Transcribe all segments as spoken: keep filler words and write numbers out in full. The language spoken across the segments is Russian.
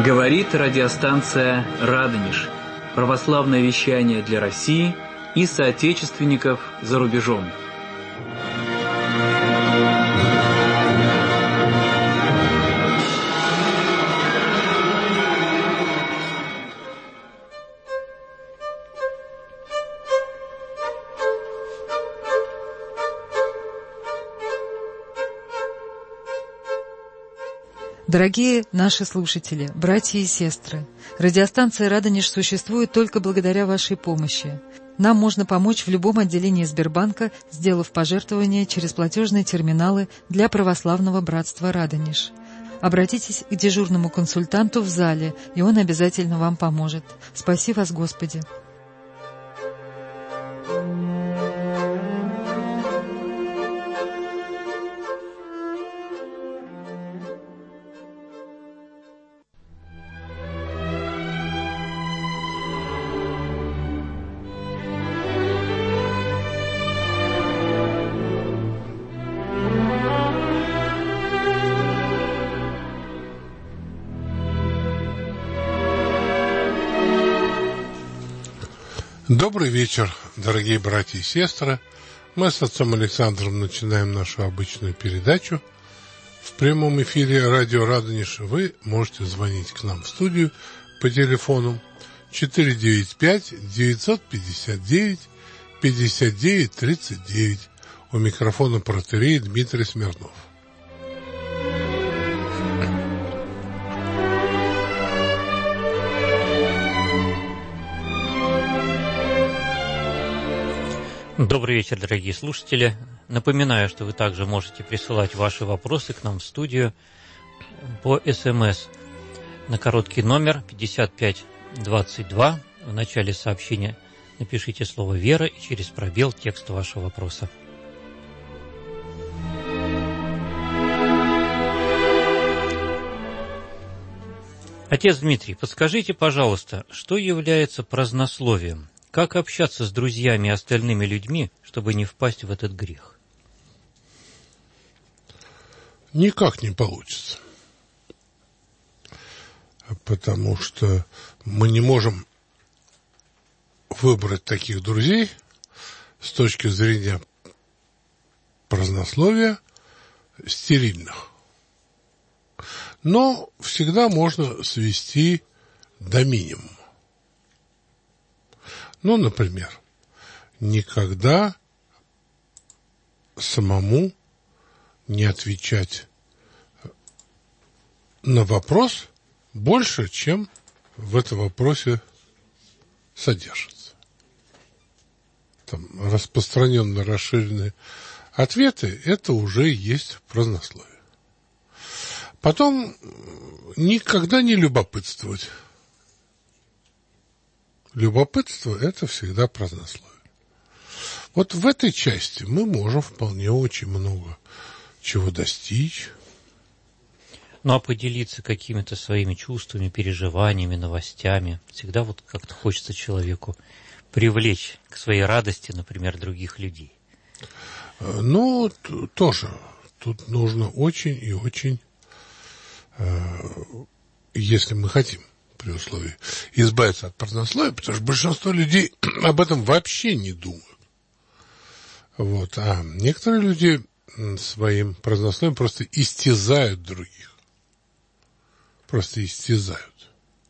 Говорит радиостанция «Радонеж». Православное вещание для России и соотечественников за рубежом. Дорогие наши слушатели, братья и сестры, радиостанция «Радонеж» существует только благодаря вашей помощи. Нам можно помочь в любом отделении Сбербанка, сделав пожертвования через платежные терминалы для православного братства «Радонеж». Обратитесь к дежурному консультанту в зале, и он обязательно вам поможет. Спаси вас, Господи! Добрый вечер, дорогие братья и сестры. Мы с отцом Александром начинаем нашу обычную передачу. В прямом эфире радио «Радонеж» вы можете звонить к нам в студию по телефону четыре девять пять девятьсот пятьдесят девять пятьдесят девять тридцать девять. У микрофона протоиерей Дмитрий Смирнов. Добрый вечер, дорогие слушатели. Напоминаю, что вы также можете присылать ваши вопросы к нам в студию по СМС на короткий номер пятьдесят пять двадцать два. В начале сообщения напишите слово «Вера» и через пробел текст вашего вопроса. Отец Дмитрий, подскажите, пожалуйста, что является празднословием? Как общаться с друзьями и остальными людьми, чтобы не впасть в этот грех? Никак не получится. Потому что мы не можем выбрать таких друзей с точки зрения празднословия стерильных. Но всегда можно свести до минимума. Ну, например, никогда самому не отвечать на вопрос больше, чем в этом вопросе содержится. Там распространенно расширенные ответы – это уже есть празднословие. Потом никогда не любопытствовать. Любопытство – это всегда празднословие. Вот в этой части мы можем вполне очень много чего достичь. Ну, а поделиться какими-то своими чувствами, переживаниями, новостями. Всегда вот как-то хочется человеку привлечь к своей радости, например, других людей. Ну, тоже. Тут нужно очень и очень, если мы хотим, при условии избавиться от празднословия, потому что большинство людей об этом вообще не думают. Вот. А некоторые люди своим празднословием просто истязают других. Просто истязают.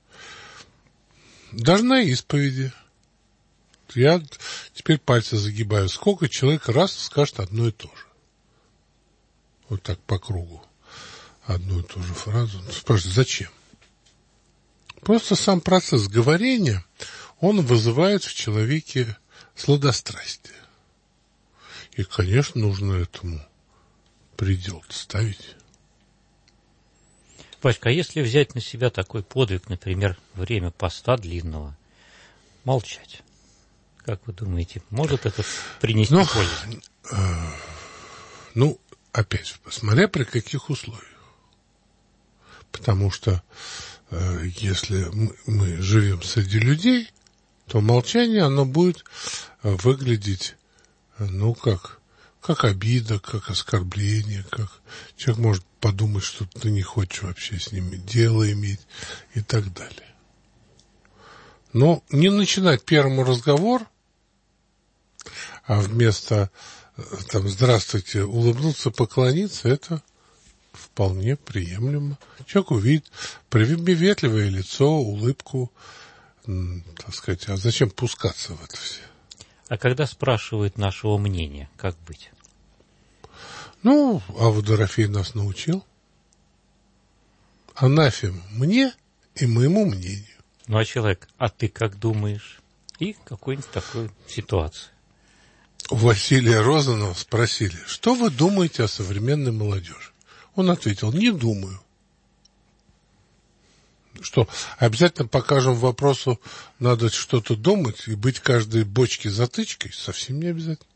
Даже на исповеди. Я теперь пальцы загибаю. Сколько человек раз скажет одно и то же. Вот так по кругу. Одну и ту же фразу. Спрашивают, зачем? Просто сам процесс говорения, он вызывает в человеке сладострастие. И, конечно, нужно этому предел ставить. Паська, а если взять на себя такой подвиг, например, время поста длинного, молчать, как вы думаете, может это принести ну, пользу? Э, ну, опять же, смотря при каких условиях. Потому что если мы живем среди людей, то молчание, оно будет выглядеть, ну, как, как обида, как оскорбление, как человек может подумать, что ты не хочешь вообще с ними дело иметь и так далее. Но не начинать первый разговор, а вместо там «здравствуйте» улыбнуться, поклониться, это вполне приемлемо. Человек увидит приветливое лицо, улыбку, так сказать, а зачем пускаться в это все? А когда спрашивают нашего мнения, как быть? Ну, Авва Дорофей нас научил. Анафем мне и моему мнению. Ну, а человек, а ты как думаешь? И какой-нибудь такой ситуации. У Василия Розанова спросили, что вы думаете о современной молодежи? Он ответил, не думаю. Что, обязательно по каждому вопросу надо что-то думать и быть каждой бочке затычкой? Совсем не обязательно.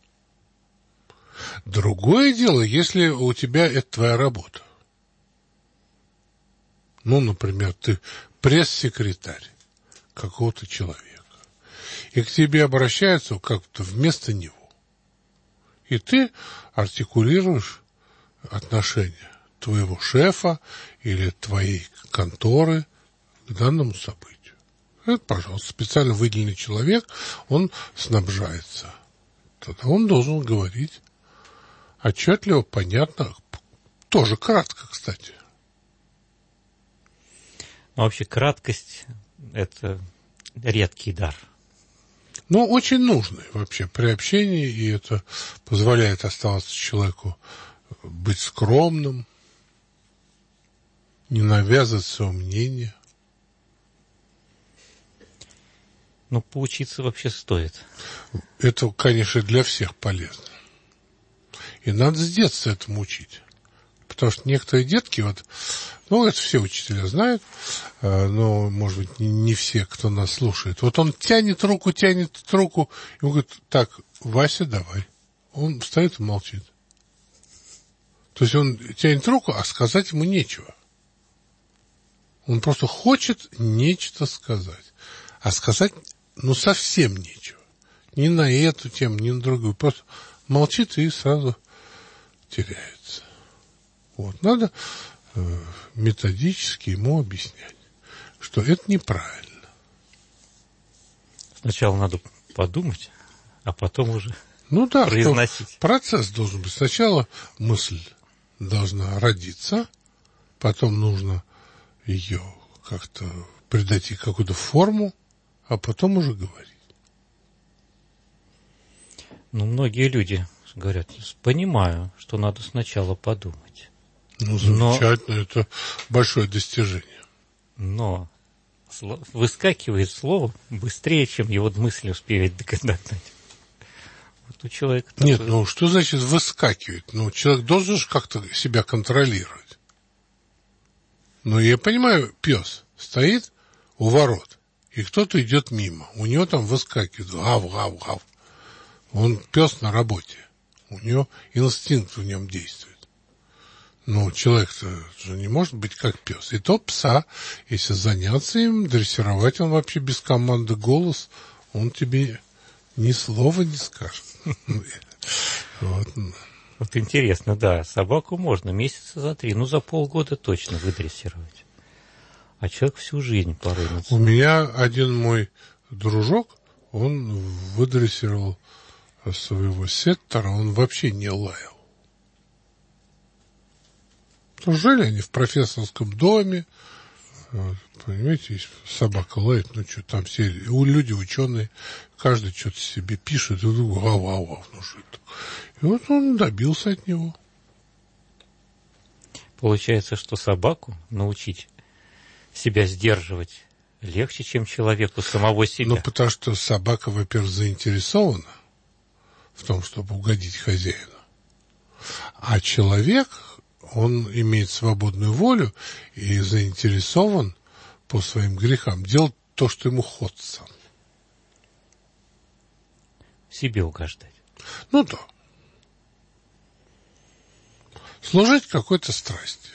Другое дело, если у тебя это твоя работа. Ну, например, ты пресс-секретарь какого-то человека, и к тебе обращаются как-то вместо него. И ты артикулируешь отношение твоего шефа или твоей конторы к данному событию. Это, пожалуйста, специально выделенный человек, он снабжается. Тогда он должен говорить отчетливо, понятно, тоже кратко, кстати. Но вообще краткость – это редкий дар. Но очень нужный вообще при общении, и это позволяет оставаться человеку быть скромным, не навязывать свое мнение. Ну, поучиться вообще стоит. Это, конечно, для всех полезно. И надо с детства этому учить. Потому что некоторые детки, вот, ну, это все учителя знают, но, может быть, не все, кто нас слушает. Вот он тянет руку, тянет руку, и он говорит, так, Вася, давай. Он встает и молчит. То есть он тянет руку, а сказать ему нечего. Он просто хочет нечто сказать. А сказать, ну, совсем нечего. Ни на эту тему, ни на другую. Просто молчит и сразу теряется. Вот. Надо э, методически ему объяснять, что это неправильно. Сначала надо подумать, а потом уже ну, да, произносить. Процесс должен быть. Сначала мысль должна родиться, потом нужно ее как-то придать ей какую-то форму, а потом уже говорить. Ну, многие люди говорят, понимаю, что надо сначала подумать. Ну, замечательно, но, это большое достижение. Но выскакивает слово быстрее, чем его мысли успеет догадать. Вот у человека такое... Нет, ну что значит выскакивает? Ну, человек должен же как-то себя контролировать. Ну, я понимаю, пес стоит у ворот, и кто-то идет мимо. У него там выскакивает гав, гав, гав. Он пес на работе. У него инстинкт в нем действует. Ну, человек-то же не может быть как пес. И то пса, если заняться им, дрессировать, он вообще без команды голос, он тебе ни слова не скажет. Вот интересно, да, собаку можно месяца за три, ну за полгода точно выдрессировать. А человек всю жизнь порой. У меня один мой дружок, он выдрессировал своего сеттера, он вообще не лаял. Жили они в профессорском доме, вот, понимаете, если собака лает, ну что, там все люди, ученые, каждый что-то себе пишет, и вдруг гав-гав-гав, ну что это. И вот он добился от него. Получается, что собаку научить себя сдерживать легче, чем человеку самого себя. Ну, потому что собака, во-первых, заинтересована в том, чтобы угодить хозяину. А человек, он имеет свободную волю и заинтересован по своим грехам делать то, что ему хочется. Себе угождать. Ну да. Служить какой-то страсти.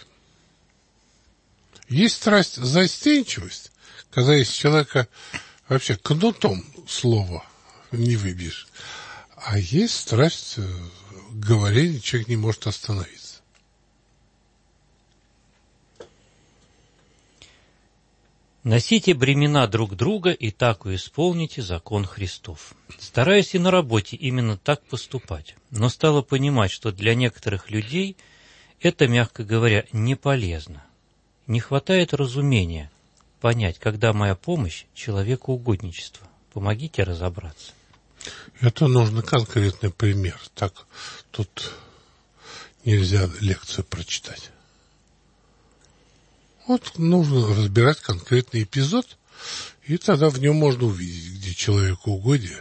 Есть страсть застенчивость, когда из человека вообще кнутом слова не выбьешь. А есть страсть говорения, человек не может остановиться. Носите бремена друг друга, и так исполните закон Христов. Стараюсь и на работе именно так поступать, но стала понимать, что для некоторых людей это, мягко говоря, не полезно. Не хватает разумения понять, когда моя помощь человеку угодничество. Помогите разобраться. Это нужно конкретный пример. Так тут нельзя лекцию прочитать. Вот нужно разбирать конкретный эпизод, и тогда в нем можно увидеть, где человеку угодие,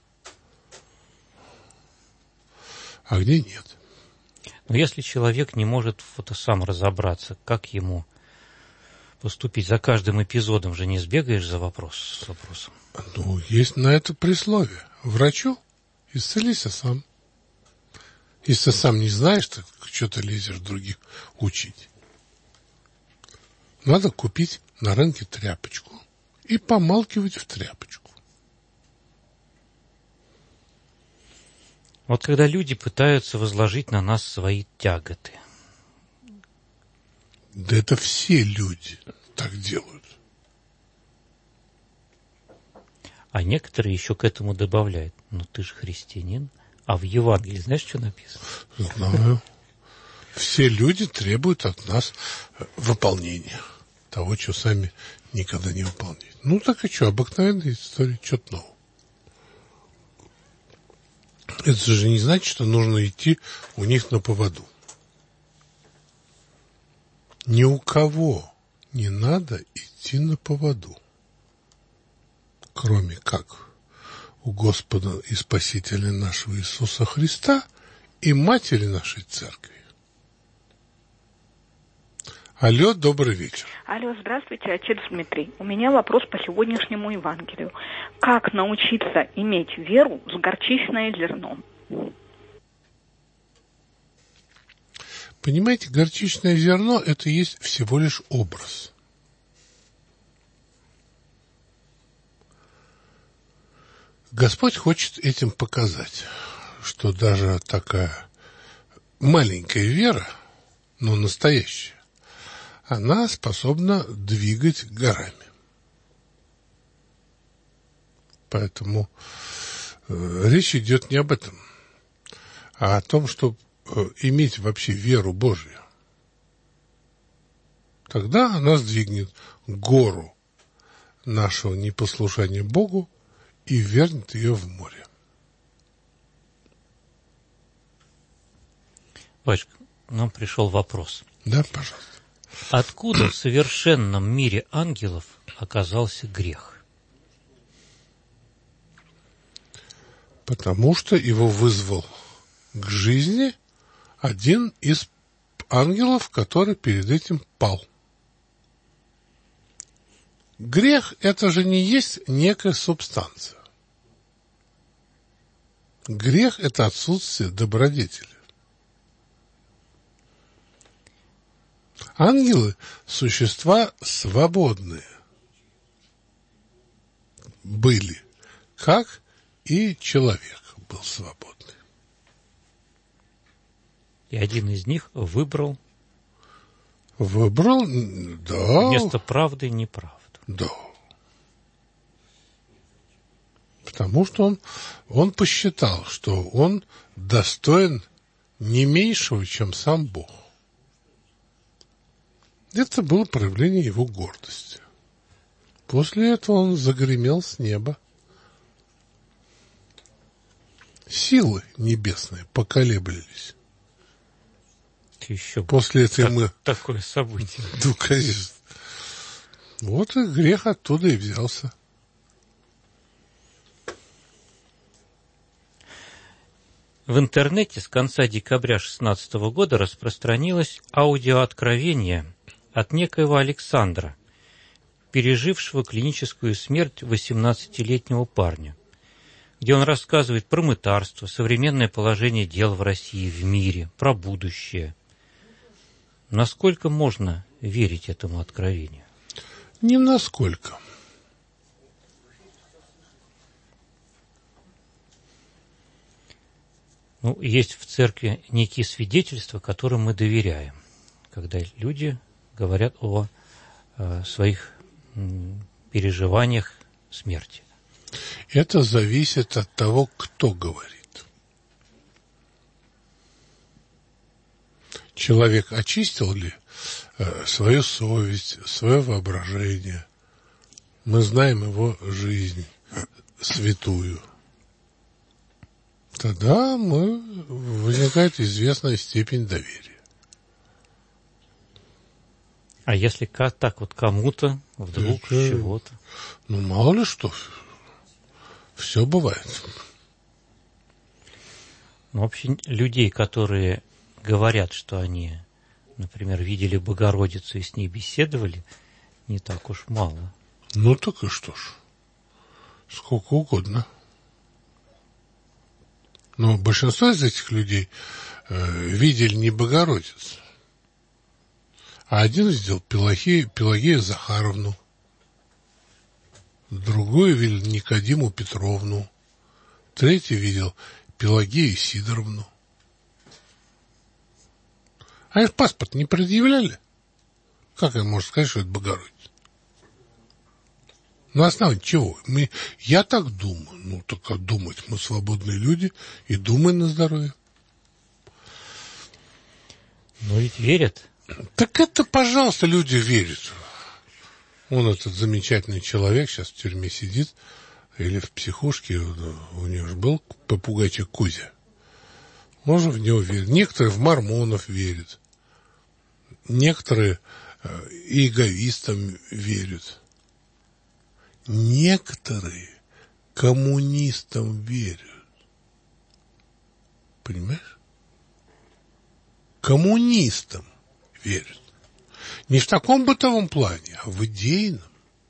а где нет. Но если человек не может вот сам разобраться, как ему поступить, за каждым эпизодом же не сбегаешь за вопрос с вопросом. Ну, есть на это присловие. Врачу исцелися сам. Если сам не знаешь, так что ты лезешь других учить. Надо купить на рынке тряпочку и помалкивать в тряпочку. Вот когда люди пытаются возложить на нас свои тяготы. Да это все люди так делают. А некоторые еще к этому добавляют. Ну ты же христианин. А в Евангелии знаешь, что написано? Знаю. Все люди требуют от нас выполнения того, что сами никогда не выполняют. Ну так и что, обыкновенная история, что-то нового. Это же не значит, что нужно идти у них на поводу. Ни у кого не надо идти на поводу, кроме как у Господа и Спасителя нашего Иисуса Христа и Матери нашей Церкви. Алло, добрый вечер. Алло, здравствуйте, отец Дмитрий. У меня вопрос по сегодняшнему Евангелию. Как научиться иметь веру с горчичное зерно? Понимаете, горчичное зерно – это есть всего лишь образ. Господь хочет этим показать, что даже такая маленькая вера, но настоящая, она способна двигать горами. Поэтому э, речь идет не об этом, а о том, чтобы э, иметь вообще веру Божию. Тогда она сдвигнет гору нашего непослушания Богу и вернет ее в море. Батюшка, нам пришел вопрос. Да, пожалуйста. Откуда в совершенном мире ангелов оказался грех? Потому что его вызвал к жизни один из ангелов, который перед этим пал. Грех – это же не есть некая субстанция. Грех – это отсутствие добродетели. Ангелы – существа свободные были, как и человек был свободный. И один из них выбрал, Выбрал, да. вместо правды неправду. Да. Потому что он, он посчитал, что он достоин не меньшего, чем сам Бог. Это было проявление его гордости. После этого он загремел с неба. Силы небесные поколеблились. Еще После этого так, мы... такое событие. Ну, конечно. Вот и грех оттуда и взялся. В интернете с конца декабря две тысячи шестнадцатого года распространилось аудиооткровение от некоего Александра, пережившего клиническую смерть восемнадцатилетнего парня, где он рассказывает про мытарство, современное положение дел в России, в мире, про будущее. Насколько можно верить этому откровению? Ни насколько. Ну, есть в церкви некие свидетельства, которым мы доверяем, когда люди говорят о, о своих переживаниях смерти? Это зависит от того, кто говорит. Человек очистил ли э, свою совесть, свое воображение? Мы знаем его жизнь святую. Тогда мы, возникает известная степень доверия. А если как так вот кому-то вдруг Это, чего-то? Ну, мало ли что. Все бывает. Ну, вообще, людей, которые говорят, что они, например, видели Богородицу и с ней беседовали, не так уж мало. Ну, так и что ж. Сколько угодно. Но большинство из этих людей э, видели не Богородицу, а один видел Пелагею, Пелагею Захаровну, другой видел Никодиму Петровну, третий видел Пелагею Сидоровну. А их паспорт не предъявляли? Как я можно сказать, что это Богородица? На основании чего? Мы, я так думаю. Ну, так а думать мы свободные люди и думаем на здоровье. Но ведь верят. Так это, пожалуйста, люди верят. Он, этот замечательный человек, сейчас в тюрьме сидит, или в психушке, у него же был попугайчик Кузя. Можно в него верить. Некоторые в мормонов верят. Некоторые э, иеговистам верят. Некоторые коммунистам верят. Понимаешь? Коммунистам верят. Не в таком бытовом плане, а в идейном.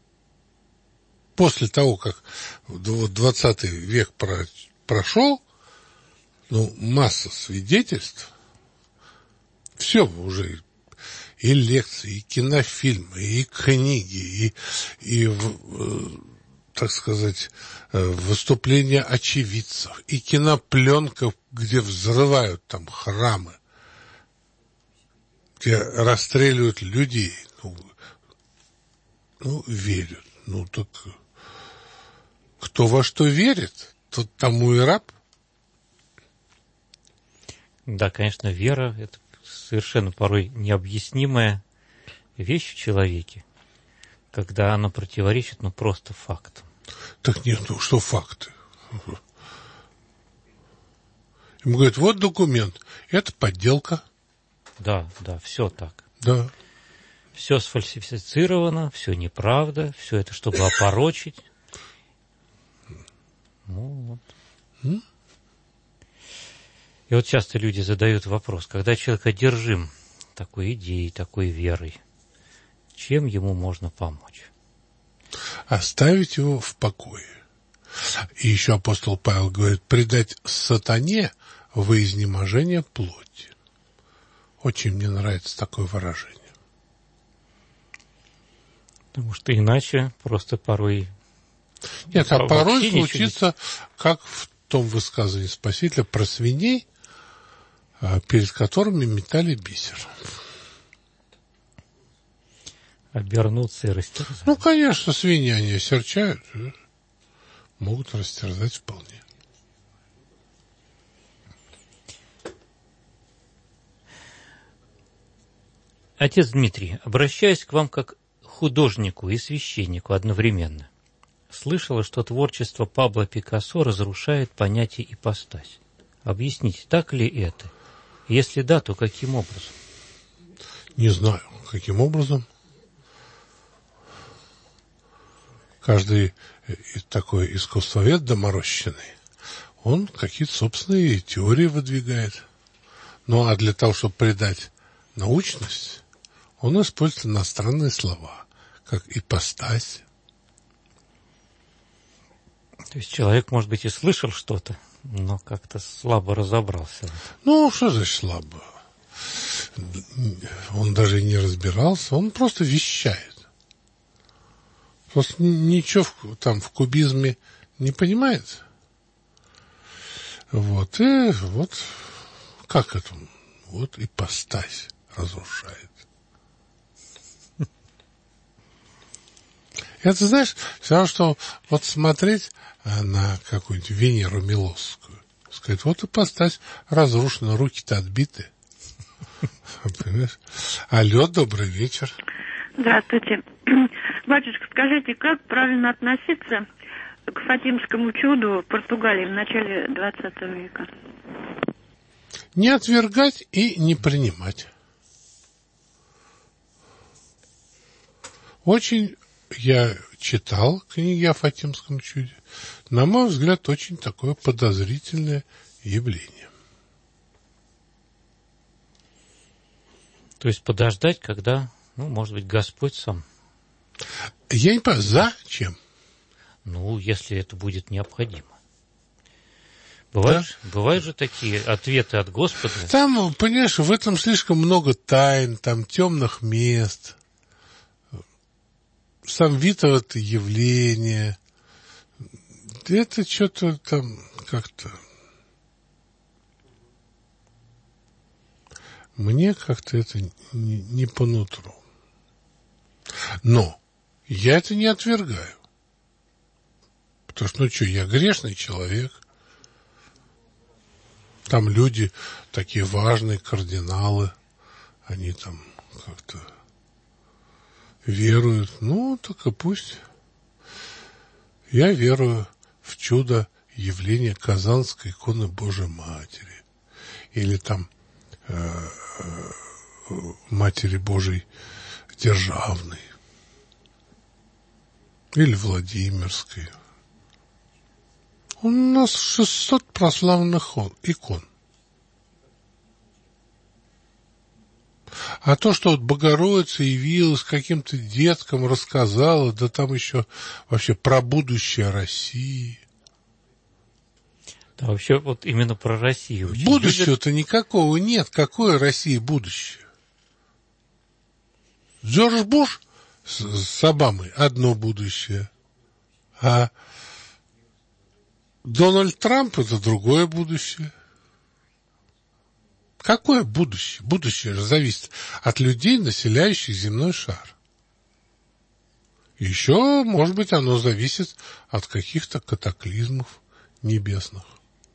После того, как двадцатый век про, прошел, ну, масса свидетельств, все уже, и лекции, и кинофильмы, и книги, и, и так сказать, выступления очевидцев, и кинопленка, где взрывают там храмы, где расстреливают людей. Ну, ну верят. Ну, так кто во что верит, тот тому и раб. Да, конечно, вера – это совершенно порой необъяснимая вещь в человеке, когда она противоречит, ну, просто фактам. Так нет, ну, что факты? Ему говорят, вот документ, это подделка. Да, да, все так. Да. Все сфальсифицировано, все неправда, все это, чтобы опорочить. Ну, вот. И вот часто люди задают вопрос, когда человек одержим такой идеей, такой верой, чем ему можно помочь? Оставить его в покое. И еще апостол Павел говорит, предать сатане во изнеможение плоти. Очень мне нравится такое выражение. Потому что иначе просто порой... Нет, а порой случится, не... как в том высказывании Спасителя про свиней, перед которыми метали бисер. Обернуться и растерзать. Ну, конечно, свиньи, они осерчают, могут растерзать вполне. Отец Дмитрий, обращаясь к вам как художнику и священнику одновременно, слышала, что творчество Пабло Пикассо разрушает понятие ипостась. Объясните, так ли это? Если да, то каким образом? Не знаю, каким образом. Каждый такой искусствовед доморощенный, он какие-то собственные теории выдвигает. Ну, а для того, чтобы придать научность, он использует иностранные слова, как ипостась. То есть человек, может быть, и слышал что-то, но как-то слабо разобрался. Ну, что значит слабо? Он даже не разбирался, он просто вещает. Просто ничего там в кубизме не понимает. Вот, и вот, как это? Вот ипостась разрушает. Это, знаешь, все равно, что вот смотреть на какую-нибудь Венеру Милосскую, сказать, вот и поставь разрушено, руки-то отбиты. Понимаешь? Алло, добрый вечер. Здравствуйте. Батюшка, скажите, как правильно относиться к Фатимскому чуду в Португалии в начале двадцатого века? Не отвергать и не принимать. Очень я читал книги о Фатимском чуде. На мой взгляд, очень такое подозрительное явление. То есть подождать, когда, ну, может быть, Господь сам. Я не понимаю, зачем? Ну, если это будет необходимо. Бывают, да? Бывают же такие ответы от Господа. Там, понимаешь, в этом слишком много тайн, там темных мест. Сам вид этого явления. Это что-то там как-то... Мне как-то это не, не по нутру. Но я это не отвергаю. Потому что, ну что, я грешный человек. Там люди такие важные, кардиналы. Они там как-то веруют. Ну, так и пусть. Я верую в чудо явления Казанской иконы Божией Матери. Или там э, э, Матери Божией Державной. Или Владимирской. У нас шестьсот прославленных икон. А то, что вот Богородица явилась каким-то деткам, рассказала, да там еще вообще про будущее России. Да, вообще вот именно про Россию. Будущего-то любят... никакого нет. Какое России будущее? Джордж Буш с, с Обамой одно будущее, а Дональд Трамп это другое будущее. Какое будущее? Будущее же зависит от людей, населяющих земной шар. Еще, может быть, оно зависит от каких-то катаклизмов небесных.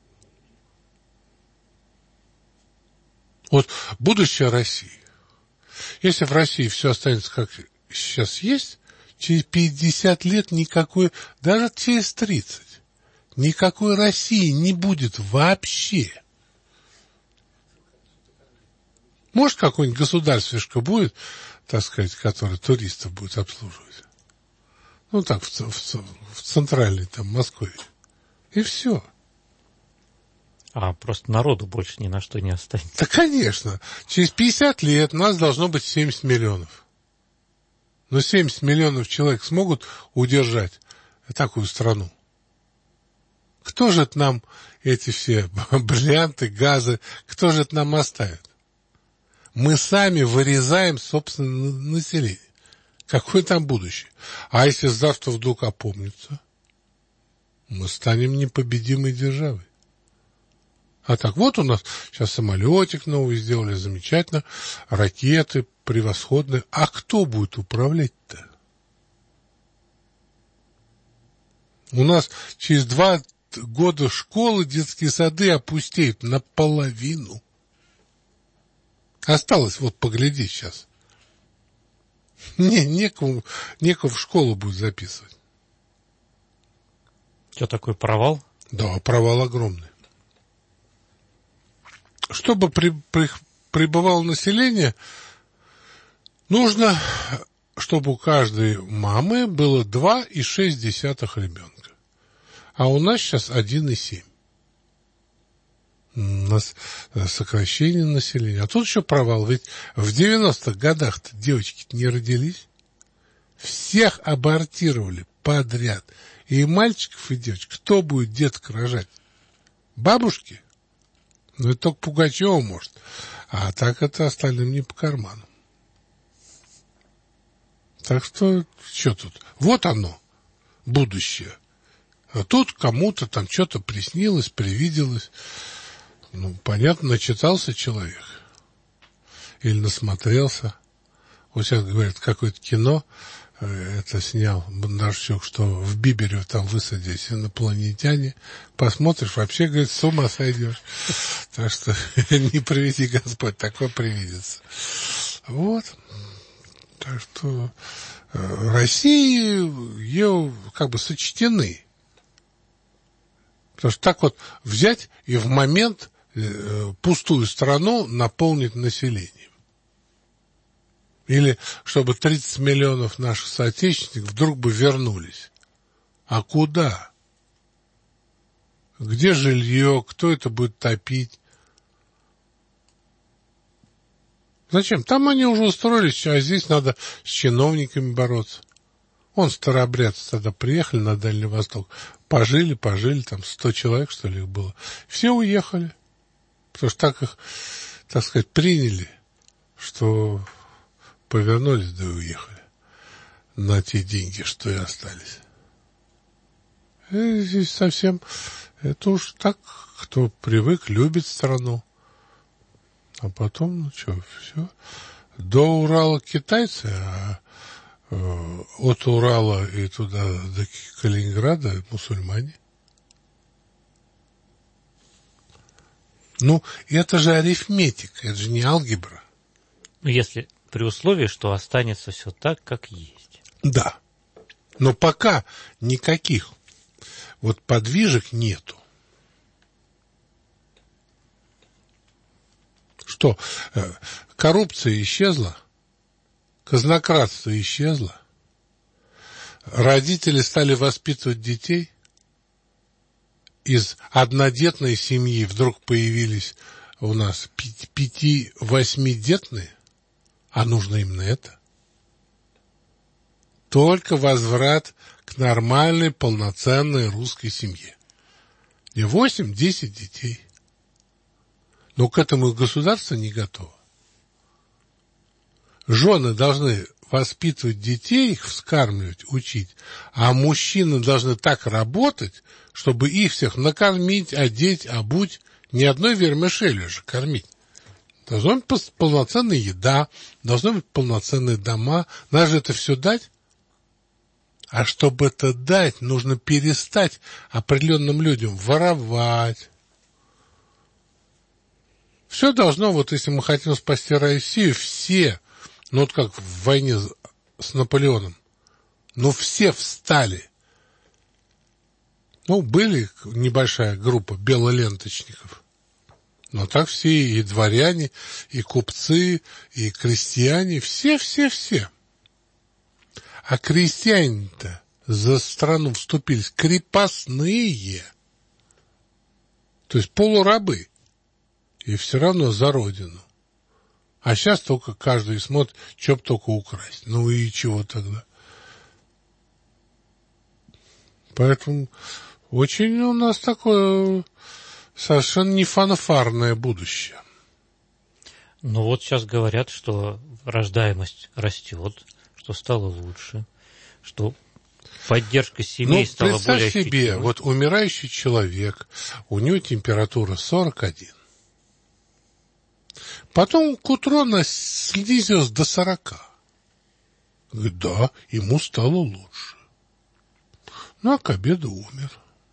Вот будущее России. Если в России все останется как сейчас есть, через пятьдесят лет никакой, даже через тридцать, никакой России не будет вообще. Может, какое-нибудь государствишко будет, так сказать, которое туристов будет обслуживать. Ну, так, в, в, в центральной там Москве. И все. А просто народу больше ни на что не останется. Да, конечно. Через пятьдесят лет у нас должно быть семьдесят миллионов. Но семьдесят миллионов человек смогут удержать такую страну? Кто же это нам эти все бриллианты, газы, кто же это нам оставит? Мы сами вырезаем собственное население. Какое там будущее? А если завтра вдруг опомнится, мы станем непобедимой державой. А так вот у нас сейчас самолетик новый сделали, замечательно, ракеты превосходные. А кто будет управлять-то? У нас через два года школы, детские сады опустеют наполовину. Осталось вот поглядеть сейчас. Не, некому, некому в школу будет записывать. Что, такой провал? Да, провал огромный. Чтобы при, при, прибывало население, нужно, чтобы у каждой мамы было два и шесть десятых ребенка. А у нас сейчас один и семь. У нас сокращение населения. А тут еще провал. Ведь в девяностых годах-то девочки-то не родились. Всех абортировали подряд. И мальчиков, и девочек. Кто будет деток рожать? Бабушки? Ну, это только Пугачева может. А так это остальным не по карману. Так что, что тут? Вот оно, будущее. А тут кому-то там что-то приснилось, привиделось. Ну, понятно, начитался человек. Или насмотрелся. Вот сейчас говорят, какое-то кино, это снял Бондарчук, что в Бибере там высадились инопланетяне. Посмотришь, вообще, говорит, с ума сойдешь. Так что не приведи Господь, такое привидится. Вот. Так что России ее как бы сочтены. Потому что так вот взять и в момент пустую страну наполнить населением. Или чтобы тридцать миллионов наших соотечественников вдруг бы вернулись. А куда? Где жилье? Кто это будет топить? Зачем? Там они уже устроились, а здесь надо с чиновниками бороться. Вон старообрядцы тогда приехали на Дальний Восток. Пожили, пожили, там сто человек, что ли, их было. Все уехали. Потому что так их, так сказать, приняли, что... Повернулись, да и уехали на те деньги, что и остались. И здесь совсем... Это уж так, кто привык, любит страну. А потом, ну что, все. До Урала китайцы, а э, от Урала и туда до Калининграда мусульмане. Ну, это же арифметика, это же не алгебра. Ну, если... При условии, что останется все так, как есть. Да. Но пока никаких вот подвижек нету. Что? Коррупция исчезла? Казнократство исчезло? Родители стали воспитывать детей? Из однодетной семьи вдруг появились у нас пяти-восьмидетные? А нужно именно это? Только возврат к нормальной, полноценной русской семье. Не восемь-десять детей. Но к этому государство не готово. Жены должны воспитывать детей, их вскармливать, учить, а мужчины должны так работать, чтобы их всех накормить, одеть, обуть, ни одной вермишелью же кормить. Должна быть полноценная еда, должны быть полноценные дома. Надо же это все дать. А чтобы это дать, нужно перестать определенным людям воровать. Все должно, вот если мы хотим спасти Россию, все, ну вот как в войне с Наполеоном, ну все встали. Ну, были небольшая группа белоленточников. Но так все, и дворяне, и купцы, и крестьяне, все-все-все. А крестьяне-то за страну вступились крепостные, то есть полурабы, и все равно за родину. А сейчас только каждый смотрит, что б только украсть. Ну и чего тогда? Поэтому очень у нас такое... Совершенно не фанфарное будущее. Ну вот сейчас говорят, что рождаемость растет, что стало лучше, что поддержка семей ну, стала более представь себе, эффективной. вот умирающий человек, у него температура сорок один. Потом к утру она снизилась до сорока. Говорит, да, ему стало лучше. Ну, а к обеду умер.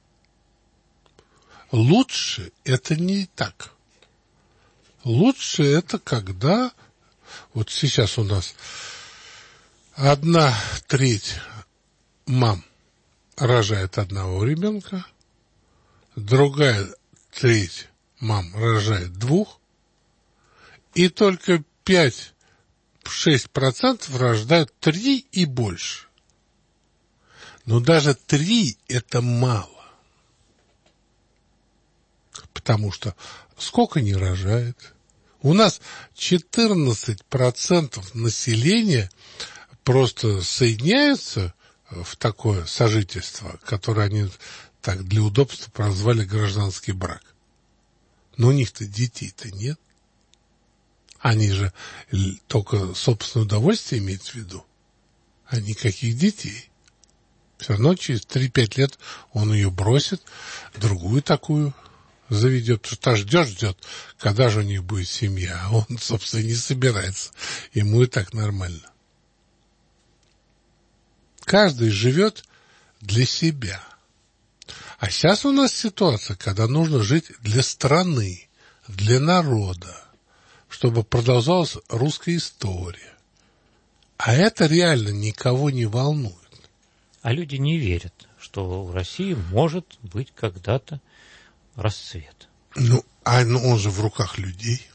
Лучше это не так. Лучше это когда, вот сейчас у нас одна треть мам рожает одного ребенка, другая треть мам рожает двух, и только пять-шесть процентов рождают три и больше. Но даже три это мало. Потому что сколько не рожает? У нас четырнадцать процентов населения просто соединяются в такое сожительство, которое они так для удобства прозвали гражданский брак. Но у них-то детей-то нет. Они же только собственное удовольствие имеют в виду, а никаких детей. Все равно через три-пять лет он ее бросит, другую такую заведет, потому что ждет, ждет, когда же у них будет семья. А он, собственно, не собирается. Ему и так нормально. Каждый живет для себя. А сейчас у нас ситуация, когда нужно жить для страны, для народа, чтобы продолжалась русская история. А это реально никого не волнует. А люди не верят, что в России может быть когда-то расцвет. Ну, а ну, он же в руках людей.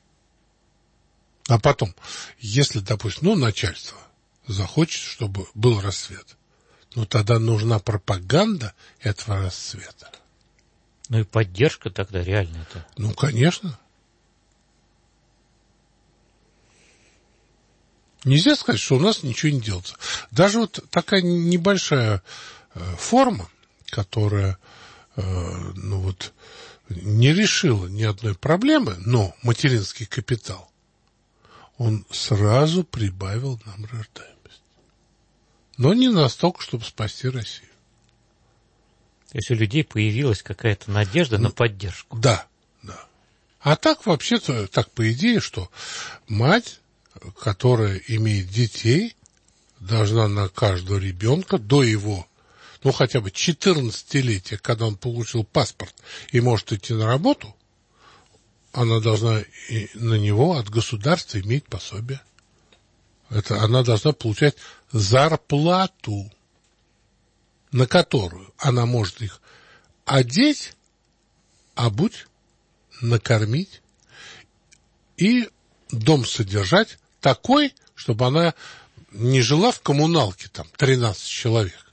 А потом, если, допустим, ну, начальство захочет, чтобы был расцвет, ну, тогда нужна пропаганда этого расцвета. Ну и поддержка тогда реальная-то. Ну, конечно. Нельзя сказать, что у нас ничего не делается. Даже вот такая небольшая э, форма, которая э, ну вот, не решила ни одной проблемы, но материнский капитал, он сразу прибавил нам рождаемость. Но не настолько, чтобы спасти Россию. То есть у людей появилась какая-то надежда ну, на поддержку. Да, да. А так вообще-то, так по идее, что мать, которая имеет детей, должна на каждого ребенка до его, ну, хотя бы четырнадцатилетия, когда он получил паспорт и может идти на работу, она должна и на него от государства иметь пособие. Это она должна получать зарплату, на которую она может их одеть, обуть, накормить и дом содержать такой, чтобы она не жила в коммуналке, там, тринадцать человек.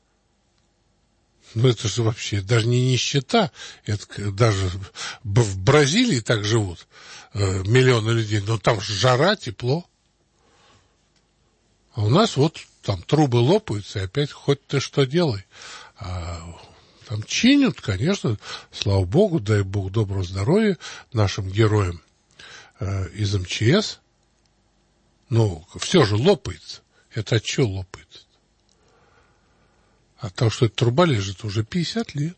Ну, это же вообще даже не нищета. Это даже в Бразилии так живут э, миллионы людей, но там жара, тепло. А у нас вот там трубы лопаются, и опять хоть ты что делай. А там чинят, конечно, слава богу, дай бог доброго здоровья нашим героям э, из эм че эс. Ну, все же лопается. Это от чего лопается? От того, что эта труба лежит уже пятьдесят лет.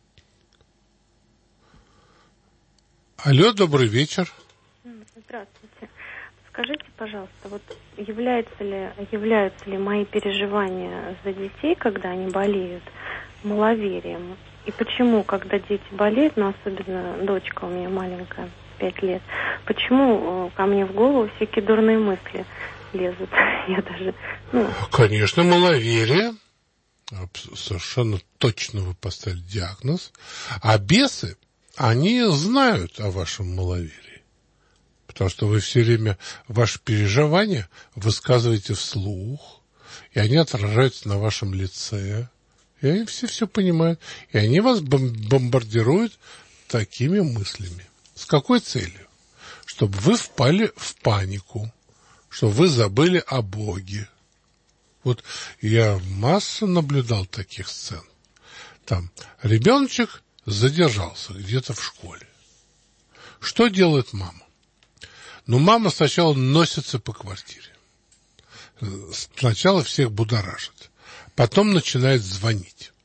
Алло, добрый вечер. Здравствуйте. Скажите, пожалуйста, вот являются ли, являются ли мои переживания за детей, когда они болеют, маловерием? И почему, когда дети болеют, ну, особенно дочка у меня маленькая, пять лет, почему ко мне в голову всякие дурные мысли лезут? Я даже, ну... Конечно, маловерие. Совершенно точно вы поставили диагноз. А бесы, они знают о вашем маловерии. Потому что вы все время ваши переживания высказываете вслух, и они отражаются на вашем лице. И они все все понимают. И они вас бомбардируют такими мыслями. С какой целью? Чтобы вы впали в панику, чтобы вы забыли о Боге. Вот я массу наблюдал таких сцен. Там ребеночек задержался где-то в школе. Что делает мама? Ну, мама сначала носится по квартире. Сначала всех будоражит. Потом начинает звонить.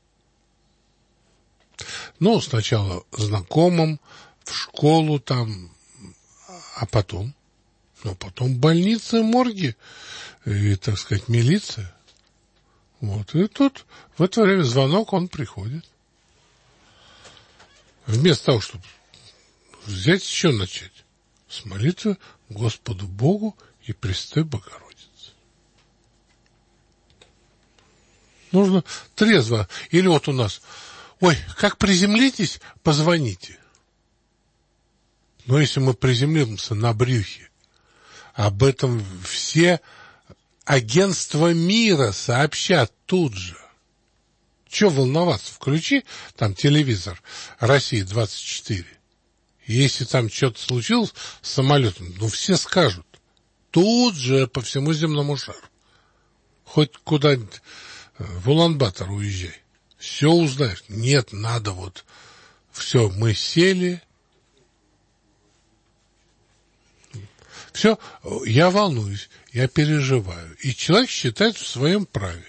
Ну, сначала знакомым, в школу там, а потом... Ну, потом больницы, морги и, так сказать, милиция. Вот. И тут в это время звонок, он приходит. Вместо того, чтобы взять еще начать. С молитвы Господу Богу и Престой Богородице. Нужно трезво. Или вот у нас, ой, как приземлитесь, позвоните. Но если мы приземлимся на брюхе, об этом все агентства мира сообщат тут же. Чего волноваться? Включи там телевизор Россия двадцать четыре. Если там что-то случилось с самолетом, ну все скажут. Тут же по всему земному шару. Хоть куда-нибудь в Улан-Батор уезжай. Все узнаешь. Нет, надо вот. Все, мы сели. Все, я волнуюсь, я переживаю. И человек считает в своем праве.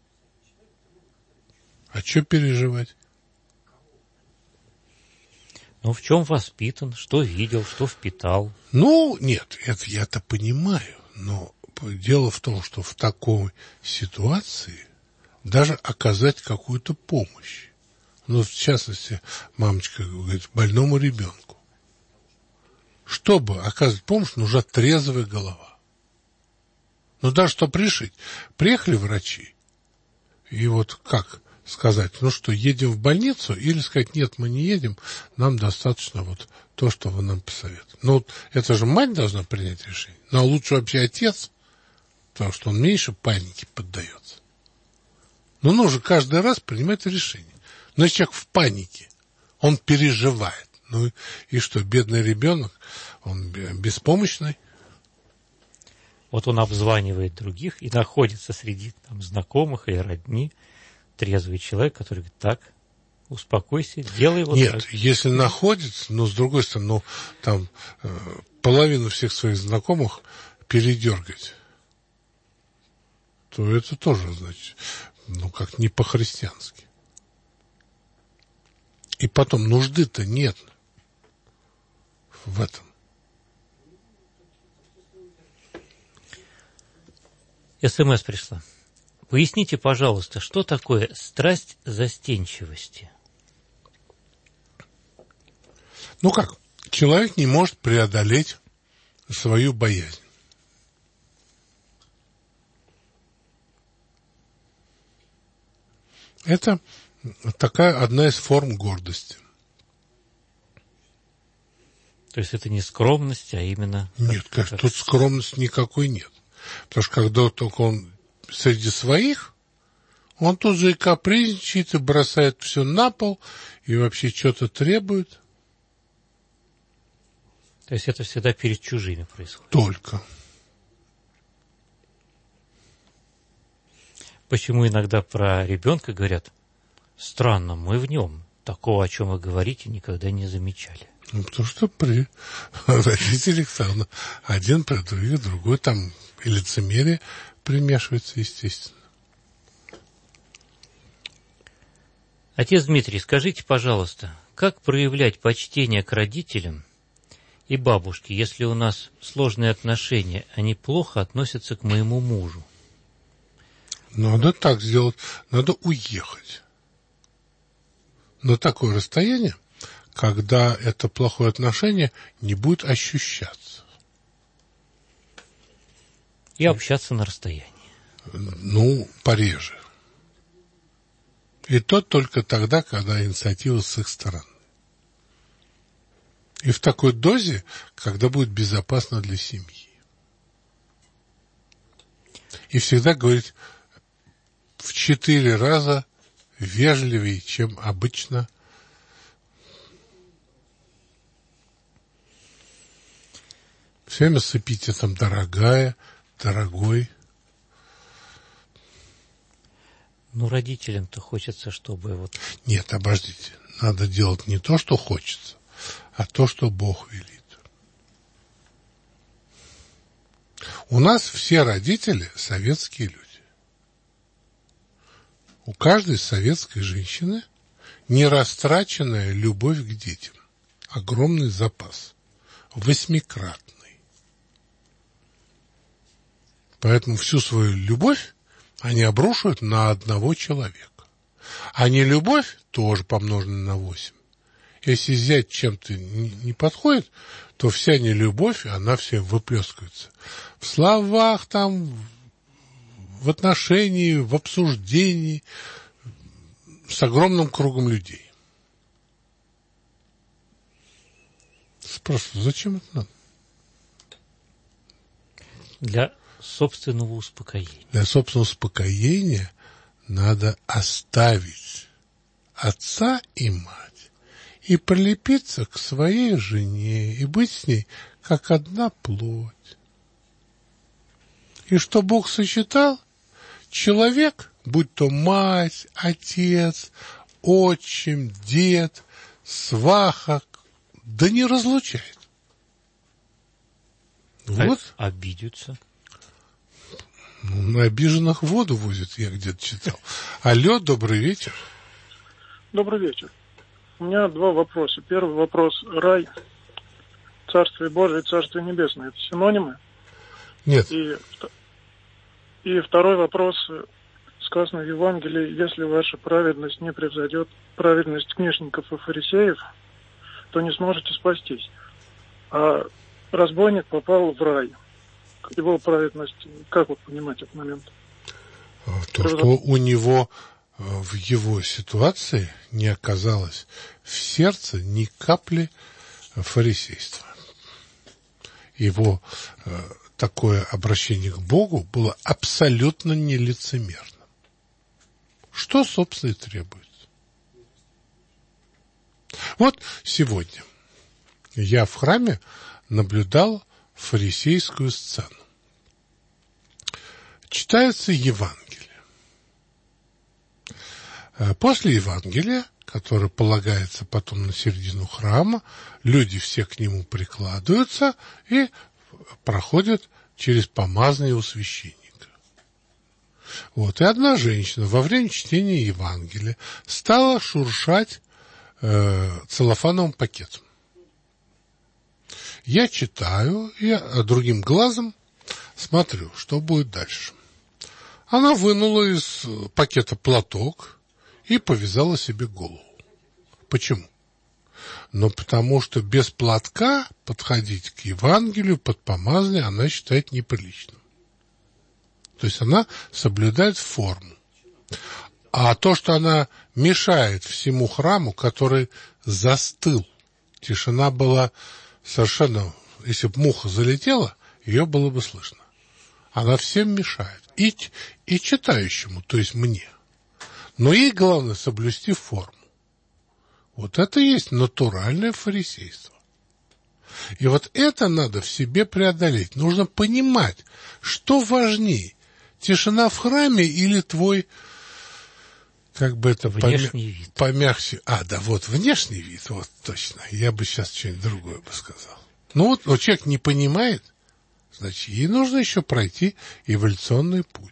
А что переживать? Ну, в чем воспитан, что видел, что впитал? Ну, нет, это я-то понимаю, но дело в том, что в такой ситуации даже оказать какую-то помощь, ну, в частности, мамочка говорит, больному ребенку, чтобы оказывать помощь, нужна трезвая голова. Ну, даже что пришить. Приехали врачи, и вот как сказать, ну что, едем в больницу, или сказать, нет, мы не едем, нам достаточно вот то, что вы нам посоветуете. Ну, это же мать должна принять решение. Ну, а лучше вообще отец, потому что он меньше панике поддается. Ну, нужно каждый раз принимать решение. Но если человек в панике, он переживает. Ну, и что, бедный ребенок, он беспомощный. Вот он обзванивает других и находится среди там, знакомых или родни трезвый человек, который говорит, так, успокойся, делай вот Нет, так. если находится, но с другой стороны, ну, там э, половину всех своих знакомых передергать, то это тоже, значит, ну, как не по-христиански. И потом, нужды-то нет в этом. СМС пришла. Поясните, пожалуйста, что такое страсть застенчивости? Ну как, человек не может преодолеть свою боязнь. Это такая одна из форм гордости. То есть это не скромность, а именно... Нет, конечно, тут скромности никакой нет. Потому что когда только он среди своих, он тут же и капризничает, и бросает все на пол, и вообще что-то требует. То есть это всегда перед чужими происходит? Только. Почему иногда про ребенка говорят, странно, мы в нем такого, о чем вы говорите, никогда не замечали? Ну, потому что при родителях там один при других, другой там и лицемерие примешивается, естественно. Отец Дмитрий, скажите, пожалуйста, как проявлять почтение к родителям и бабушке, если у нас сложные отношения, они плохо относятся к моему мужу? Надо так сделать, надо уехать на такое расстояние, когда это плохое отношение не будет ощущаться. И общаться на расстоянии. Ну, пореже. И то только тогда, когда инициатива с их стороны. И в такой дозе, когда будет безопасно для семьи. И всегда говорить в четыре раза вежливее, чем обычно. Все время с эпитетом «дорогая», «дорогой». Ну, родителям-то хочется, чтобы вот... Нет, обождите. Надо делать не то, что хочется, а то, что Бог велит. У нас все родители советские люди. У каждой советской женщины нерастраченная любовь к детям. Огромный запас. Восьмикратный. Поэтому всю свою любовь они обрушивают на одного человека. А не любовь тоже помножена на восемь. Если взять чем-то не подходит, то вся нелюбовь, она вся выплескивается. В словах, там, в отношении, в обсуждении, с огромным кругом людей. Спрашиваю, зачем это надо? Для собственного успокоения. Для собственного успокоения надо оставить отца и мать и прилепиться к своей жене и быть с ней как одна плоть. И что Бог сочетал, человек, будь то мать, отец, отчим, дед, сваха, да не разлучает. Вот. А обидятся. Ну, на обиженных воду возят, я где-то читал. Алло, добрый вечер. Добрый вечер. У меня два вопроса. Первый вопрос. Рай, Царствие Божие и Царствие Небесное – это синонимы? Нет. И, и второй вопрос. Сказано в Евангелии, если ваша праведность не превзойдет праведность книжников и фарисеев, то не сможете спастись. А разбойник попал в рай. Его праведность, как вот понимать этот момент? То, что у него в его ситуации не оказалось в сердце ни капли фарисейства. Его э, такое обращение к Богу было абсолютно нелицемерным. Что, собственно, и требуется. Вот сегодня я в храме наблюдал фарисейскую сцену. Читается Евангелие. После Евангелия, которое полагается потом на середину храма, люди все к нему прикладываются и проходят через помазание у священника. Вот. И одна женщина во время чтения Евангелия стала шуршать э, целлофановым пакетом. Я читаю, и другим глазом смотрю, что будет дальше. Она вынула из пакета платок и повязала себе голову. Почему? Ну, потому что без платка подходить к Евангелию под помазание она считает неприличным. То есть она соблюдает форму. А то, что она мешает всему храму, который застыл, тишина была совершенно... Если бы муха залетела, ее было бы слышно. Она всем мешает. И, и читающему, то есть мне. Но ей главное соблюсти форму. Вот это и есть натуральное фарисейство. И вот это надо в себе преодолеть. Нужно понимать, что важнее. Тишина в храме или твой, как бы это внешний помя... вид. помягче... А, да, вот внешний вид, вот точно. Я бы сейчас что-нибудь другое бы сказал. Ну вот, вот человек не понимает, значит, ей нужно еще пройти эволюционный путь.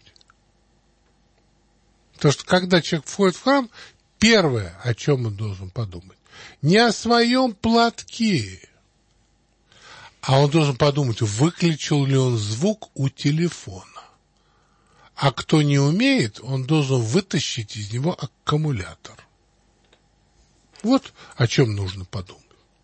Потому что когда человек входит в храм, первое, о чем он должен подумать, не о своем платке, а он должен подумать, выключил ли он звук у телефона. А кто не умеет, он должен вытащить из него аккумулятор. Вот о чем нужно подумать.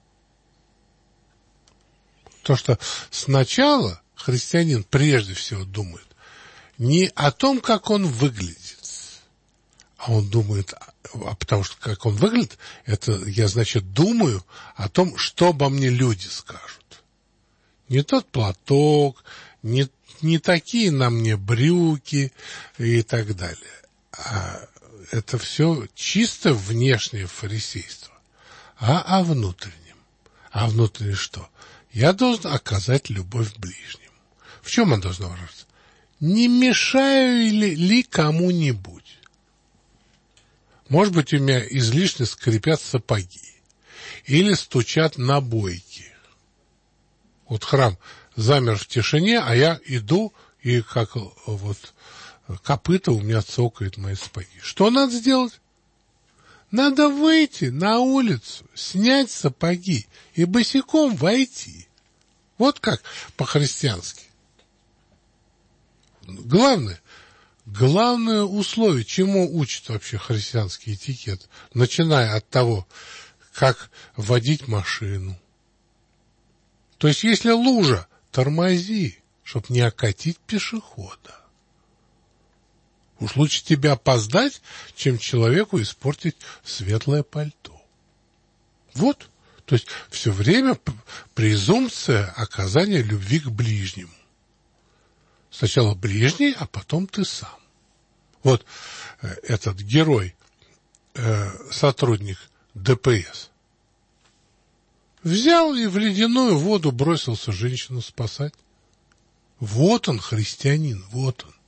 То, что сначала христианин прежде всего думает не о том, как он выглядит, а он думает, а потому что как он выглядит, это я, значит, думаю о том, что обо мне люди скажут. Не тот платок, не Не такие на мне брюки и так далее. А это все чисто внешнее фарисейство. А о внутреннем. А внутреннее что? Я должен оказать любовь ближнему. В чем он должен выражаться? Не мешаю ли, ли кому-нибудь? Может быть, у меня излишне скрипят сапоги. Или стучат набойки. Вот храм замер в тишине, а я иду, и как вот копыта у меня цокает мои сапоги. Что надо сделать? Надо выйти на улицу, снять сапоги и босиком войти. Вот как по-христиански. Главное, главное условие, чему учит вообще христианский этикет, начиная от того, как водить машину. То есть, если лужа, тормози, чтобы не окатить пешехода. Уж лучше тебе опоздать, чем человеку испортить светлое пальто. Вот. То есть, все время презумпция оказания любви к ближнему. Сначала ближний, а потом ты сам. Вот этот герой, сотрудник ДПС, взял и в ледяную воду бросился женщину спасать. Вот он, христианин, вот он.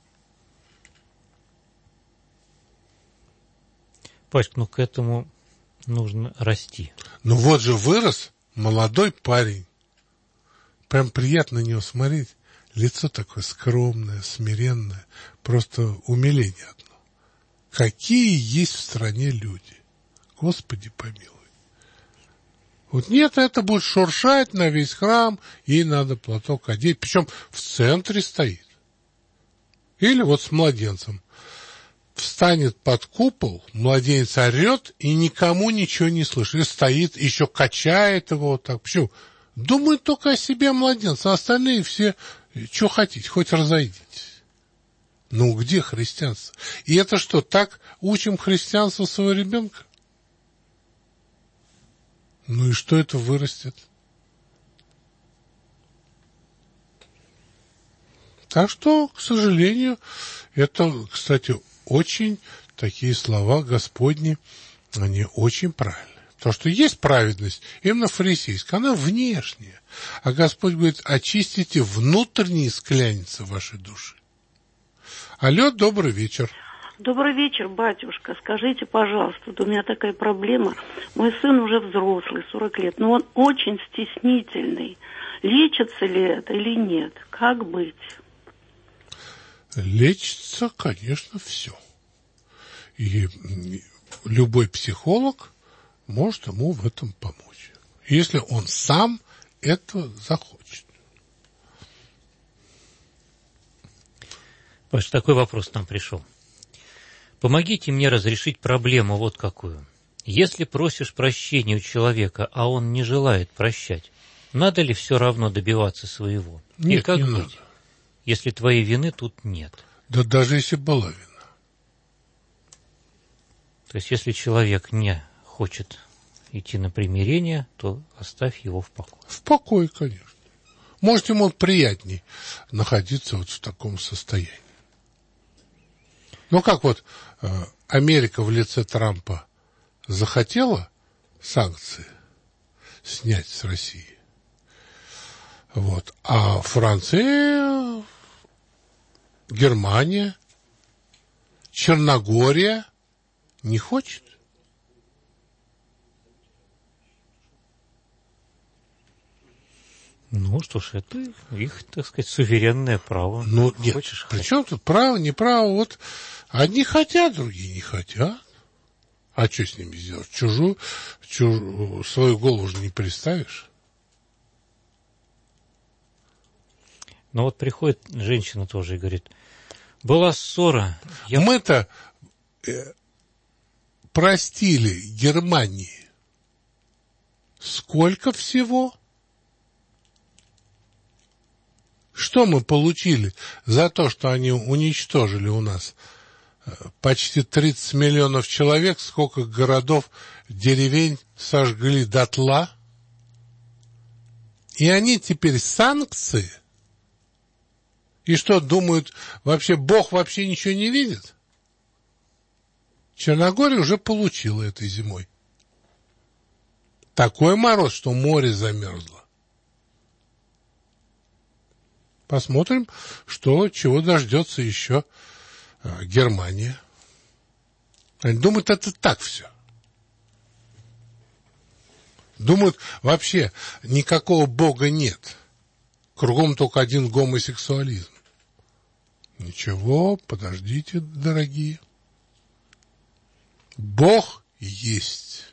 Пашка, ну к этому нужно расти. Ну вот же вырос молодой парень. Прям приятно на него смотреть. Лицо такое скромное, смиренное. Просто умиление одно. Какие есть в стране люди. Господи помилуй. Вот нет, это будет шуршать на весь храм, ей надо платок одеть, причем в центре стоит. Или вот с младенцем. Встанет под купол, младенец орет, и никому ничего не слышит. И стоит, еще качает его вот так. Почему? Думает только о себе младенец, а остальные все, что хотите, хоть разойдитесь. Ну, где христианство? И это что, так учим христианство своего ребенка? Ну и что это вырастет? Так что, к сожалению, это, кстати, очень такие слова Господни, они очень правильные. Потому что есть праведность, именно фарисейская, она внешняя. А Господь говорит, очистите внутренние скляницы вашей души. Алло, добрый вечер. Добрый вечер, батюшка. Скажите, пожалуйста, вот у меня такая проблема. Мой сын уже взрослый, сорок лет, но он очень стеснительный. Лечится ли это или нет? Как быть? Лечится, конечно, все. И любой психолог может ему в этом помочь, если он сам это захочет. Паш, такой вопрос нам пришел. Помогите мне разрешить проблему вот какую. Если просишь прощения у человека, а он не желает прощать, надо ли все равно добиваться своего? Нет, И как не быть, надо. Если твоей вины тут нет? Да даже если была вина. То есть, если человек не хочет идти на примирение, то оставь его в покое. В покое, конечно. Может, ему приятней находиться вот в таком состоянии. Ну, как вот э, Америка в лице Трампа захотела санкции снять с России. Вот. А Франция, Германия, Черногория не хочет. Ну что ж, это их, так сказать, суверенное право. Ну, нет, Хочешь, при чем тут право, неправо? Вот одни хотят, другие не хотят. А что с ними сделать? Чужую, чужую свою голову же не представишь. Но вот приходит женщина тоже и говорит, была ссора. Я... Мы-то э, простили Германии сколько всего? Что мы получили за то, что они уничтожили у нас почти тридцать миллионов человек, сколько городов, деревень сожгли дотла? И они теперь санкции? И что, думают, вообще Бог вообще ничего не видит? Черногория уже получила этой зимой. Такой мороз, что море замерзло. Посмотрим, что, чего дождется еще э, Германия. Они думают, это так все. Думают, вообще никакого Бога нет. Кругом только один гомосексуализм. Ничего, подождите, дорогие. Бог есть.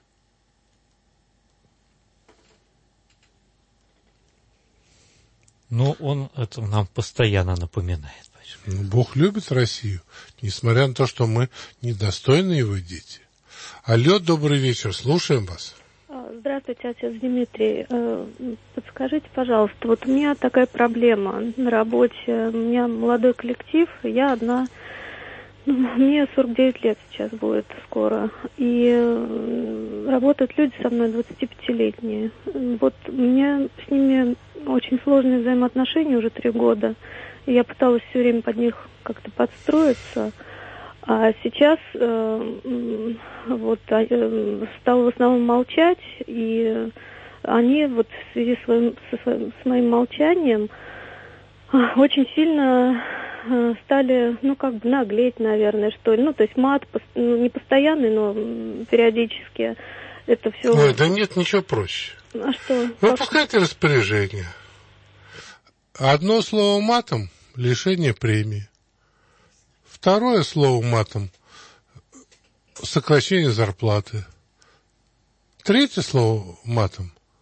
Ну, он это нам постоянно напоминает. Ну, Бог любит Россию, несмотря на то, что мы недостойны его дети. Алло, добрый вечер, слушаем вас. Здравствуйте, отец Дмитрий. Подскажите, пожалуйста, вот у меня такая проблема на работе. У меня молодой коллектив, я одна. Мне сорок девять лет сейчас будет скоро. И работают люди со мной двадцатипятилетние. Вот у меня с ними очень сложные взаимоотношения уже три года. И я пыталась все время под них как-то подстроиться. А сейчас э, вот э, стала в основном молчать, и они вот в связи с, своим, со своим, с моим молчанием э, очень сильно э, стали, ну, как бы наглеть, наверное, что ли. Ну, то есть мат, ну, не постоянный, но периодически это все... Ой, да нет, ничего проще. А что? Выпускайте распоряжение. Одно слово матом — лишение премии. Второе слово матом — сокращение зарплаты. Третье слово матом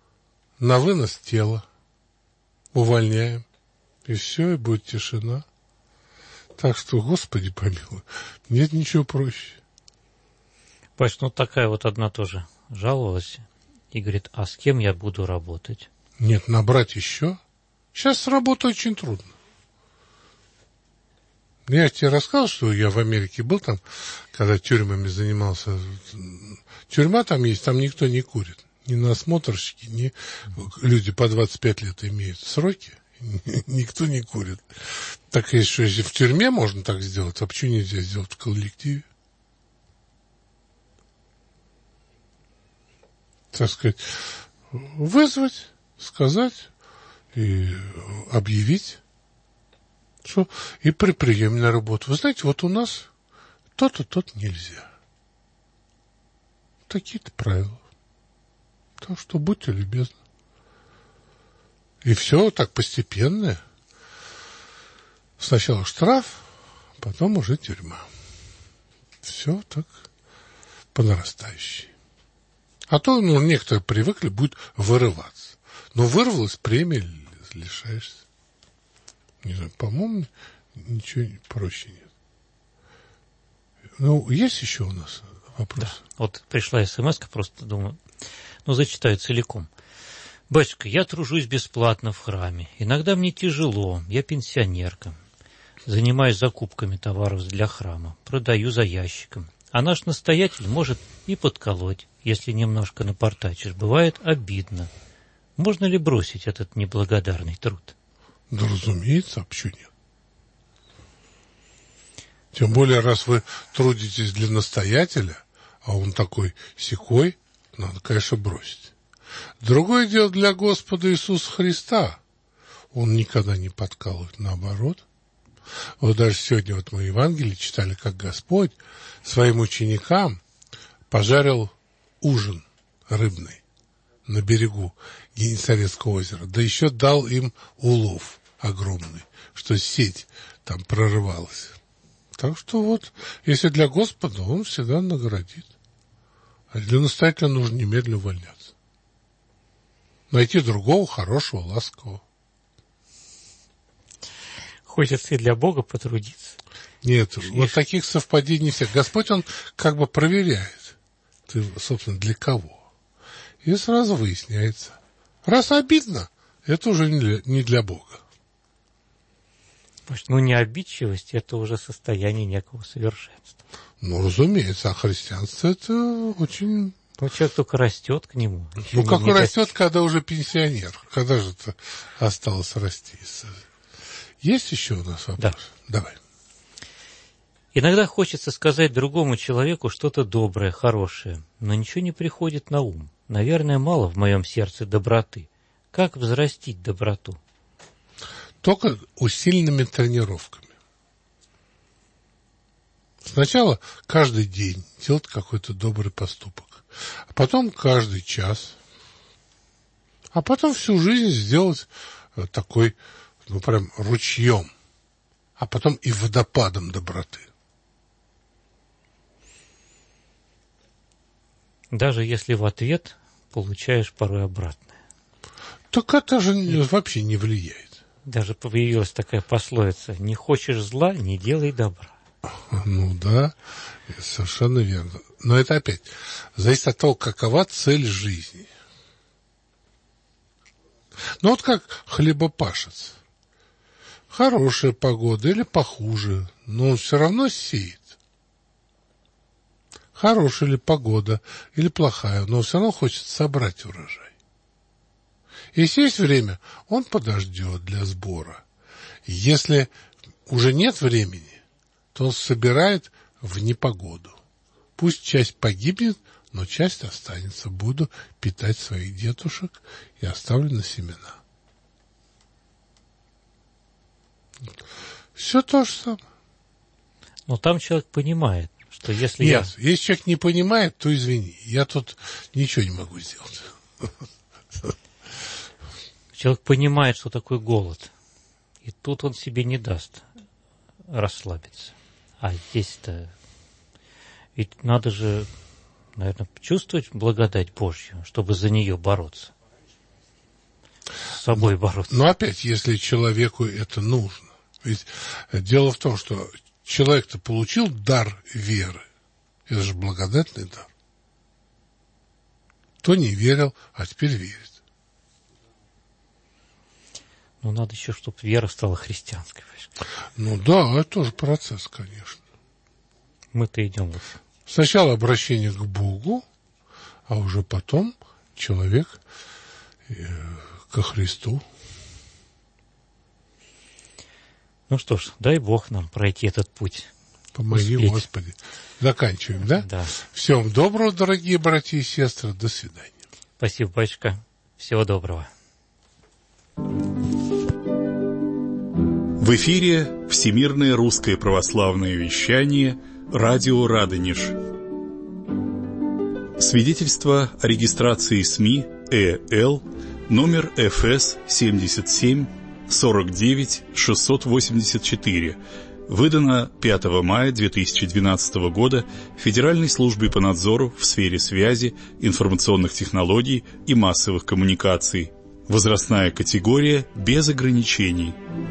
на вынос тела, увольняем, и все, и будет тишина. Так что, Господи помилуй, нет ничего проще. Паш, ну такая вот одна тоже жаловалась и говорит, а с кем я буду работать? Нет, набрать еще? Сейчас с работой очень трудно. Я тебе рассказывал, что я в Америке был там, когда тюрьмами занимался. Тюрьма там есть, там никто не курит. Ни насмотрщики, ни люди по двадцать пять лет имеют сроки. Никто не курит. Так если, если в тюрьме можно так сделать, а почему нельзя сделать в коллективе? Так сказать, вызвать, сказать и объявить, что и при приеме на работу. Вы знаете, вот у нас то-то, то-то нельзя. Такие-то правила. Так что будьте любезны. И все так постепенно. Сначала штраф, потом уже тюрьма. Все так по нарастающей. А то, ну, некоторые привыкли, будет вырываться. Но вырвалась, премия лишаешься. Не знаю, по-моему, ничего проще нет. Ну, есть еще у нас вопросы? Да, вот пришла смс-ка, просто думаю, ну, зачитаю целиком. Батюшка, я тружусь бесплатно в храме. Иногда мне тяжело, я пенсионерка. Занимаюсь закупками товаров для храма, продаю за ящиком. А наш настоятель может и подколоть, если немножко напортачишь. Бывает обидно. Можно ли бросить этот неблагодарный труд? Да, разумеется, а почему нет? Тем более, раз вы трудитесь для настоятеля, а он такой сякой, надо, конечно, бросить. Другое дело для Господа Иисуса Христа. Он никогда не подкалывает, наоборот. Вот даже сегодня вот мы в Евангелии читали, как Господь своим ученикам пожарил ужин рыбный на берегу Генесарецкого озера. Да еще дал им улов огромный, что сеть там прорывалась. Так что вот, если для Господа, он всегда наградит. А для настоятеля нужно немедленно увольняться. Найти другого, хорошего, ласкового. Хочется и для Бога потрудиться. Нет, и... вот таких совпадений всех. Господь, он как бы проверяет. Ты, собственно, для кого? И сразу выясняется. Раз обидно, это уже не для, не для Бога. Ну, не обидчивость, это уже состояние некого совершенства. Ну, разумеется, а христианство это очень... Ну, человек только растет к нему. Ну, как он растет, когда уже пенсионер. Когда же это осталось расти? Есть еще у нас вопрос? Да. Давай. Иногда хочется сказать другому человеку что-то доброе, хорошее, но ничего не приходит на ум. Наверное, мало в моем сердце доброты. Как взрастить доброту? Только усиленными тренировками. Сначала каждый день делать какой-то добрый поступок, а потом каждый час, а потом всю жизнь сделать такой, ну, прям ручьем, а потом и водопадом доброты. Даже если в ответ получаешь порой обратное. Так это же вообще не влияет. Даже появилась такая пословица: не хочешь зла, не делай добра. Ну да, совершенно верно. Но это опять зависит от того, какова цель жизни. Ну вот как хлебопашец. Хорошая погода или похуже, но он все равно сеет. Хорошая ли погода или плохая, но он все равно хочет собрать урожай. Если есть время, он подождет для сбора. Если уже нет времени, то он собирает в непогоду. Пусть часть погибнет, но часть останется. Буду питать своих детушек и оставлю на семена. Все то же самое. Но там человек понимает, что если Нет, я... если человек не понимает, то извини, я тут ничего не могу сделать. Человек понимает, что такое голод, и тут он себе не даст расслабиться. А здесь-то ведь надо же, наверное, чувствовать благодать Божью, чтобы за нее бороться. с собой бороться. Но опять, если человеку это нужно. Ведь дело в том, что человек-то получил дар веры. Это же благодатный дар. То не верил, а теперь верит. Ну, надо еще, чтобы вера стала христианской. Ну да, это тоже процесс, конечно. Мы-то идем. Сначала обращение к Богу, а уже потом человек ко Христу. Ну что ж, дай Бог нам пройти этот путь. Помоги, успеть. Господи. Заканчиваем, да? Да. Всем доброго, дорогие братья и сестры. До свидания. Спасибо, батюшка. Всего доброго. В эфире Всемирное русское православное вещание «Радио Радонеж». Свидетельство о регистрации СМИ ЭЛ номер эф эс семьдесят семь сорок девять шестьсот восемьдесят четыре, выдано пятого мая две тысячи двенадцатого года Федеральной службой по надзору в сфере связи, информационных технологий и массовых коммуникаций. Возрастная категория без ограничений.